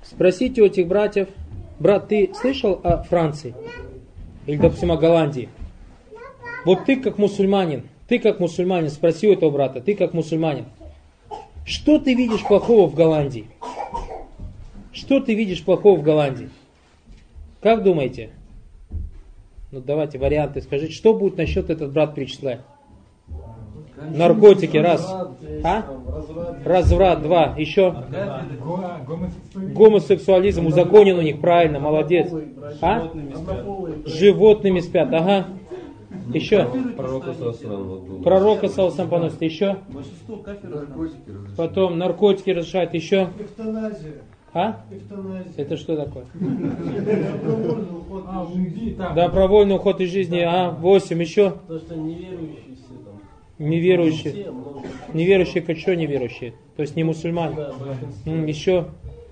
Спросите у этих братьев, брат, ты слышал о Франции? Или, допустим, о Голландии? Вот ты как мусульманин, спроси у этого брата, ты как мусульманин, что ты видишь плохого в Голландии? Что ты видишь плохого в Голландии? Как думаете? Ну давайте варианты скажите, что будет насчет этот брат перечислять? Наркотики, раз. Разврат, два. Еще? Гомосексуализм узаконен у них, правильно, молодец. Животными спят, ага. Еще? Пророка саллаллаху поносит. Еще? Потом наркотики разрешают. Еще? Это что такое? Добровольный уход из жизни. 8. Еще? Неверующие. Неверующие, как что неверующие? То есть не мусульмане. Еще?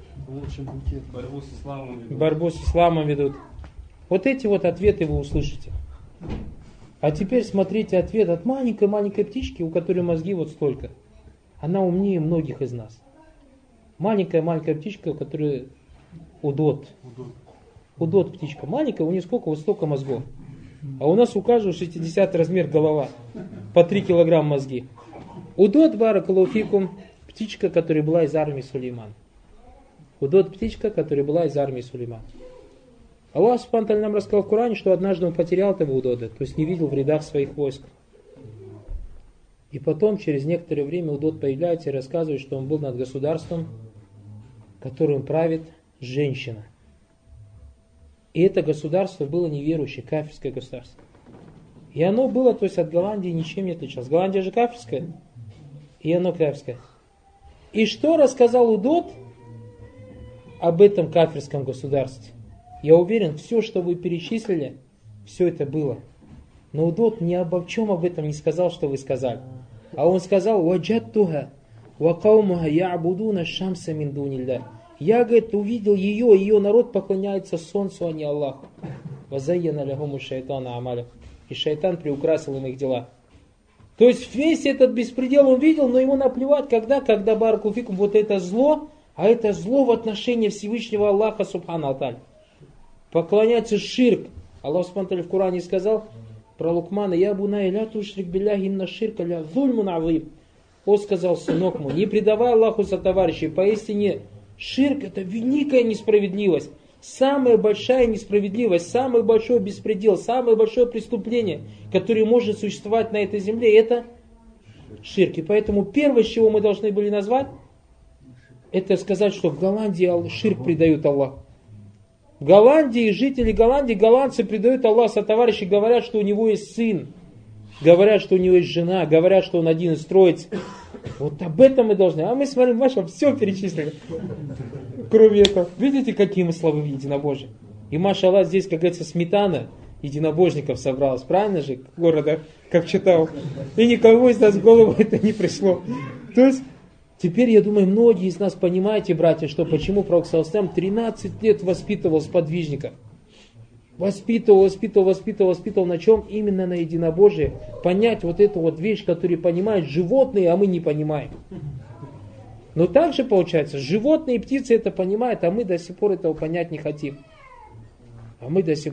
Борьбу с исламом ведут. Вот эти вот ответы вы услышите. А теперь смотрите ответ от маленькой птички, у которой мозги вот столько. Она умнее многих из нас. Маленькая птичка, у которой удот птичка. Маленькая, у нее сколько? Вот столько мозгов. А у нас у каждого 60 размер голова. По 3 килограмма мозги. Удот баракаллаху фикум, птичка, которая была из армии Сулеймана. Удот птичка, которая была из армии Сулеймана. Аллах Субхану ва Тааля нам рассказал в Коране, что однажды он потерял этого удода, то есть не видел в рядах своих войск. И потом, через некоторое время, удот появляется и рассказывает, что он был над государством, которым правит женщина. И это государство было неверующее, кафирское государство. И оно было, то есть от Голландии ничем не отличалось. Голландия же кафирская, и оно кафирское. И что рассказал удот об этом кафирском государстве? Я уверен, все, что вы перечислили, все это было. Но удот ни обо чем об этом не сказал, что вы сказали. А он сказал: «Ваджаттуха ва каумуха я'будуна шамса мин дунилля». Я, говорит, увидел ее народ поклоняется солнцу, а не Аллаху. Вазайяна лахуму шайтана амаля. И шайтан приукрасил им их дела. То есть весь этот беспредел он видел, но ему наплевать, когда баракаллаху фикум, вот это зло, а это зло в отношении Всевышнего Аллаха Субхану ва Тааля. Поклоняться ширк. Аллах Субхану ва Тааля в Коране сказал про Лукмана: «Я бунай ля тушрик билляхи инна ширка ля зульмун азим». Он сказал: сынок мой, не предавай Аллаху сотоварищей, поистине ширк — это великая несправедливость, самая большая несправедливость, самый большой беспредел, самое большое преступление, которое может существовать на этой земле, это ширк. И поэтому первое, с чего мы должны были назвать, это сказать, что в Голландии ширк предают Аллаху. В Голландии, жители Голландии, голландцы предают Аллаху сотоварищей, говорят, что у него есть сын, говорят, что у него есть жена, говорят, что он один из троиц. Вот об этом мы должны. А мы смотрим, Маша, все перечислили. Кроме этого. Видите, какие мы слабые единобожие? И, машаллах, здесь, как говорится, сметана единобожников собралась. Правильно же? Города, как читал. И никого из нас в голову это не пришло. То есть, теперь, я думаю, многие из нас понимаете, братья, что почему пророк саллаллаху алейхи ва саллям 13 лет воспитывал сподвижников. Воспитывал, на чем? Именно на единобожие. Понять вот эту вот вещь, которую понимают животные, а мы не понимаем. Но также получается, животные и птицы это понимают, а мы до сих пор этого понять не хотим. А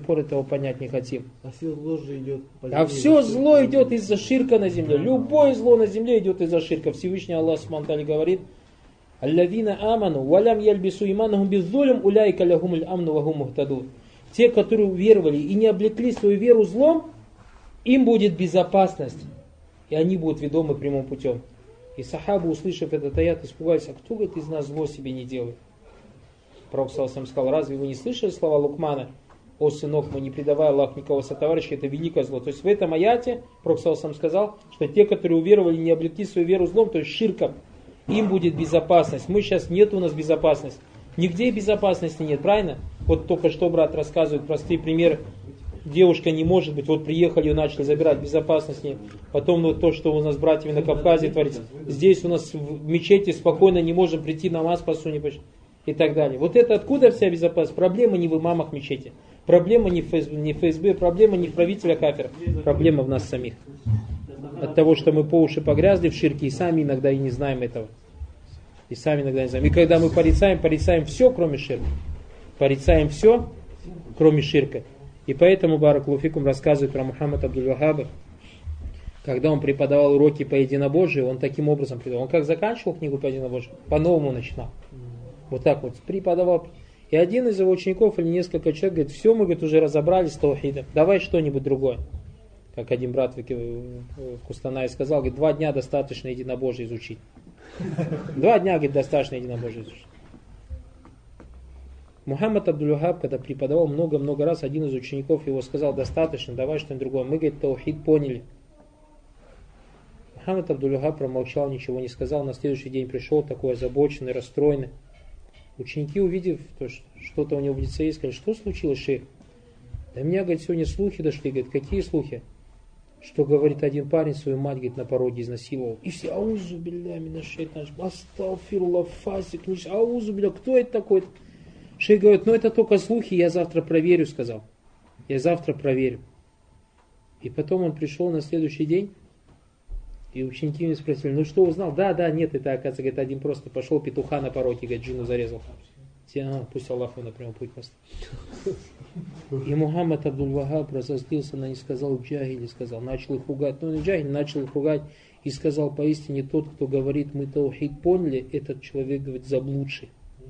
все зло же идет по земле. А все зло идет из-за ширка на земле. Любое зло на земле идет из-за ширка. Всевышний Аллах Субхану ва Тааля говорит: «Аллавина аману, валям яльбису иманахум беззулям, уляйка лахумуль амну вахум мухтадун». Те, которые уверовали и не облекли свою веру злом, им будет безопасность. И они будут ведомы прямым путем. И сахабы, услышав этот аят, испугались: а кто, говорит, из нас зло себе не делает? Пророк саллаллаху алейхи ва саллям сказал: разве вы не слышали слова Лукмана: «О сынок мой, не предавай Аллах никого сотоварища, это великое зло». То есть в этом аяте Пророк саллаллаху алейхи ва саллям сказал, что те, которые уверовали и не облекли свою веру злом, то есть ширком, им будет безопасность. Мы сейчас, нет у нас безопасности. Нигде безопасности нет, правильно? Вот только что брат рассказывает простые примеры. Девушка не может быть, вот приехали и начали забирать, безопасность нет. Потом вот то, что у нас с братьями на Кавказе творится. Здесь у нас в мечети спокойно не можем прийти, намаз посунуть и так далее. Вот это откуда вся безопасность? Проблема не в имамах мечети. Проблема не в ФСБ, проблема не в правителях кафиров. Проблема в нас самих. От того, что мы по уши погрязли в ширке и сами иногда и не знаем этого. И сами иногда не знаем. И когда мы порицаем все, кроме ширка. Порицаем все, кроме ширка. И поэтому Баракаллаху фикум рассказывает про Мухаммада Абдуль-Вахаба, когда он преподавал уроки по единобожию, он таким образом преподавал. Он как заканчивал книгу по единобожию, по-новому начинал. Вот так вот преподавал. И один из его учеников или несколько человек говорит, все, мы, говорит, уже разобрались с таухидом, давай что-нибудь другое. Как один брат в Кустанае сказал, говорит, 2 дня достаточно единобожие изучить. 2 дня, говорит, достаточно единобожие изучить. Мухаммад Абдуль-Вахаб, когда преподавал много-много раз, один из учеников его сказал, достаточно, давай что-нибудь другое. Мы, говорит, таухид поняли. Мухаммад Абдуль-Вахаб промолчал, ничего не сказал. На следующий день пришел такой озабоченный, расстроенный. Ученики, увидев, что что-то у него в лице есть, сказали, что случилось, шейх? До меня, говорит, сегодня слухи дошли. Говорит, какие слухи? Что, говорит, один парень свою мать, говорит, на пороге изнасиловал. И все, аузу билля минаш шайтан, астагфируллах, фасик, аузу билля, кто это такой? Шейх говорит, это только слухи, я завтра проверю, сказал. Я завтра проверю. И потом он пришел на следующий день, и ученики мне спросили, что узнал? Да, нет, это, оказывается, говорит, один просто пошел петуха на пороге, говорит, джину зарезал. Пусть Аллах его на прямой путь поставит. И Мухаммад Абдуль-Вахаб разозлился на них, сказал, джахили, сказал, начал их ругать. Но он джахиль начал их ругать и сказал, поистине тот, кто говорит, мы таухид поняли, этот человек, говорит, заблудший.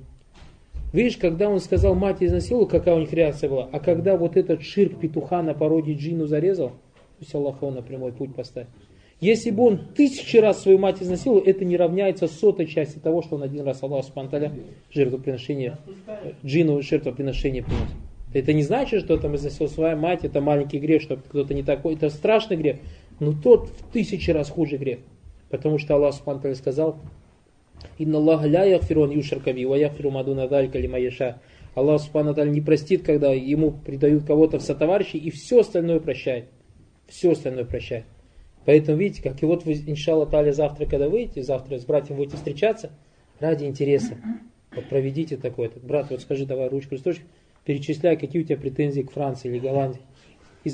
Видишь, когда он сказал, мать изнасиловала, какая у них реакция была, а когда вот этот ширк петуха на пороге джину зарезал, пусть Аллах его на прямой путь поставит. Если бы он 1000 раз свою мать изнасиловал, это не равняется 100-й части того, что он один раз Аллаху субхану ва тааля жертвоприношение, джину жертвоприношение принес. Это не значит, что там изнасиловал свою мать, это маленький грех, что кто-то не такой, это страшный грех, но тот в 1000 раз хуже грех. Потому что Аллах субхану ва тааля сказал, «Инна Аллаха ля яхфиру ан юшрака биhi, ва яхфиру ма дуна залика лиман яша». Аллах субхану ва тааля не простит, когда ему придают кого-то в сотоварищи, и все остальное прощает. Все остальное прощает. Поэтому, видите, как и вот вы, иншаллах тааля, завтра, когда выйдете, завтра с братьям будете встречаться, ради интереса, вот проведите такое. Брат, вот скажи, давай ручку, листочек, перечисляй, какие у тебя претензии к Франции или Голландии. И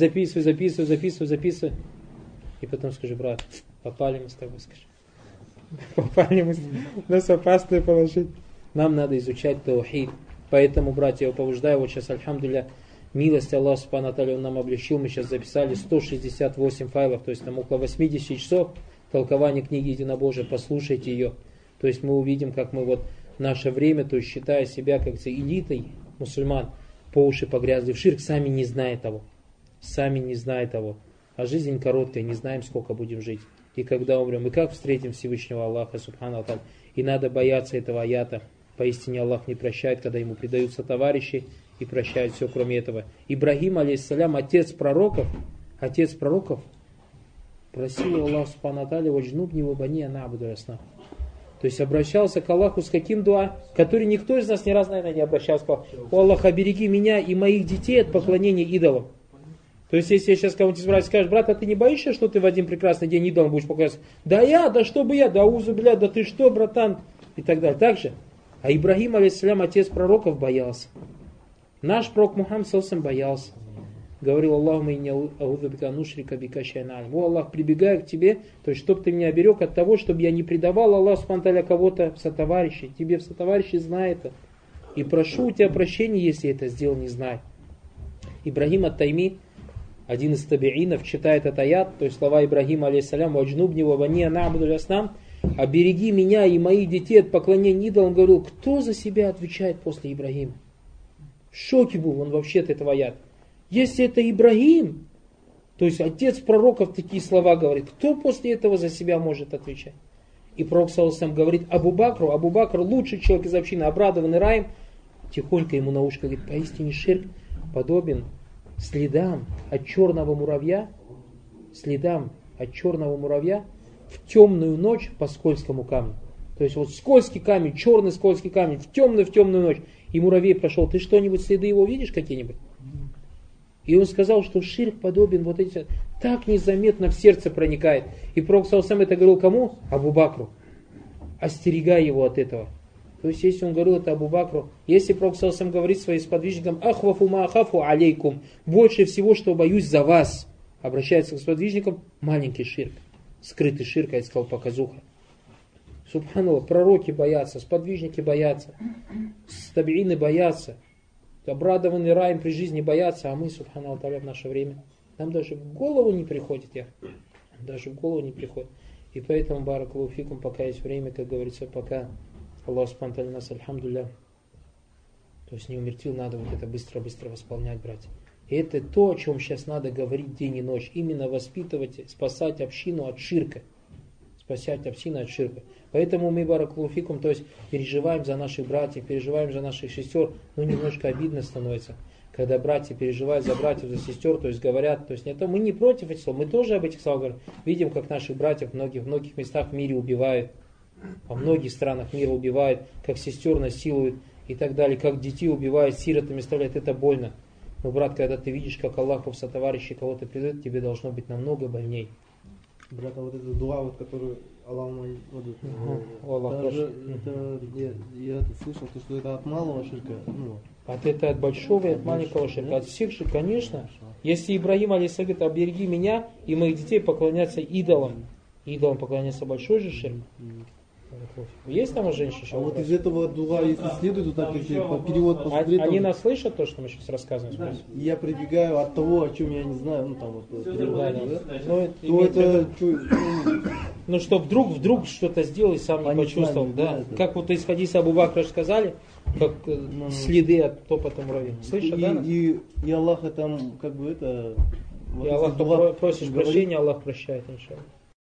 записывай. И потом скажи, брат, попали мы с тобой, скажи. Попали мы, нас опасное положение. Нам надо изучать таухид. Поэтому, братья, я побуждаю, вот сейчас, альхамдулилля, милость Аллаха субхану ва тааля, Он нам облегчил, мы сейчас записали 168 файлов, то есть там около 80 часов толкования книги Единобожия, послушайте ее. То есть мы увидим, как мы вот наше время, то есть считая себя как элитой мусульман, по уши погрязли в ширк, сами не зная того. А жизнь короткая, не знаем, сколько будем жить. И когда умрем, и как встретим Всевышнего Аллаха субхану ва тааля. И надо бояться этого аята. Поистине Аллах не прощает, когда ему предаются товарищи, и прощает все, кроме этого. Ибрагим, алейхиссалям, отец пророков, просил Аллах субхану ва тааля, «Ваджнубни ва бани ан а'буда аль-аснам». То есть обращался к Аллаху с каким дуа, который никто из нас ни разу, наверное, не обращался. Сказал, «О Аллах, обереги меня и моих детей от поклонения идолам». То есть, если я сейчас кому-нибудь брать, скажешь, брат, а ты не боишься, что ты в один прекрасный день идолом будешь поклоняться? Да чтобы я, да аузу билля, да ты что, братан? И так далее. Так же. А Ибрагим, алейхиссалям, отец пророков, боялся. Наш пророк Мухаммад саллаллаху боялся. Говорил, Аллахума инни а'удзу бика ан нушрика бика шай'ан алим. О Аллах, прибегаю к тебе, то есть, чтобы ты меня оберег от того, чтобы я не предавал Аллаху субхану ва тааля кого-то в сотоварищи. Тебе в сотоварищи знай это. И прошу у тебя прощения, если это сделал, не знай. Ибрагим ат-Тайми, один из табиинов, читает этот аят, то есть слова Ибрагима, алейхиссалям, «Ваджнубни ва бани ан а'буда аль-аснам», «Обереги меня и моих детей от поклонения идолам». Он говорил, кто за себя отвечает после Ибрагима? В шоке был он вообще от этого аята. Если это Ибрагим, то есть отец пророков такие слова говорит, кто после этого за себя может отвечать? И пророк саллаллаху говорит Абу Бакр лучший человек из общины, обрадованный раем, тихонько ему на ушко говорит, поистине ширк подобен следам от черного муравья в темную ночь по скользкому камню. То есть вот скользкий камень, черный скользкий камень, в темную ночь. И муравей прошел. Ты что-нибудь, следы его видишь какие-нибудь? И он сказал, что ширк подобен вот эти, так незаметно в сердце проникает. И пророк саллаллаху это говорил кому? Абу Бакру. Остерегай его от этого. То есть, если он говорил это Абу Бакру, если пророк саллаллаху говорит своим сподвижникам, ахвафу ма ахафу алейкум, больше всего, что боюсь за вас, обращается к сподвижникам, маленький ширк, скрытый ширк, я сказал, показуха. Субханаллах, пророки боятся, сподвижники боятся, табиины боятся, обрадованные раем при жизни боятся, а мы, субханаллах, в наше время, нам даже в голову не приходит, даже в голову не приходит. И поэтому, баракаллаху фикум, пока есть время, как говорится, пока Аллах субхану нас, альхамдулилля, то есть не умертвил, надо вот это быстро-быстро восполнять, братья. И это то, о чем сейчас надо говорить день и ночь. Именно воспитывать, спасать общину от ширка. Спасать общину от ширка. Поэтому мы, баракаллаху фикум, то есть переживаем за наших братьев, переживаем за наших сестер. Ну, немножко обидно становится, когда братья переживают за братьев, за сестер, то есть говорят, то есть не то, мы не против этих слов, мы тоже об этих словах говорим. Видим, как наших братьев в многих местах в мире убивают, во многих странах мира убивают, как сестер насилуют и так далее, как детей убивают, сиротами оставляют, это больно. Но, брат, когда ты видишь, как Аллах в сотоварищи кого-то придет, тебе должно быть намного больней. Брат, а вот эта дуа, вот, которую Аллах я это слышал, то, что это от малого ширка. Ну. Это от большого и от маленького ширка. От всех ширк, конечно. Если Ибрагим алейхиссалям говорит, обереги меня и моих детей поклоняться идолам. Идолам поклоняться большой же ширк. Есть там у женщин? А вот из этого дуа, если следует, вот так, если по перевод посмотреть... Они нас слышат, то, что мы сейчас рассказываем? Да. Я прибегаю от того, о чем я не знаю, ну там вот... Ну что, вдруг что-то сделал и сам не почувствовал. Да? Как вот из хадиса Абу Бакра сказали, как следы от топота муравьев. Слышат, да? И Аллах там, как бы это... И Аллах просишь прощения, Аллах прощает, иншаллах.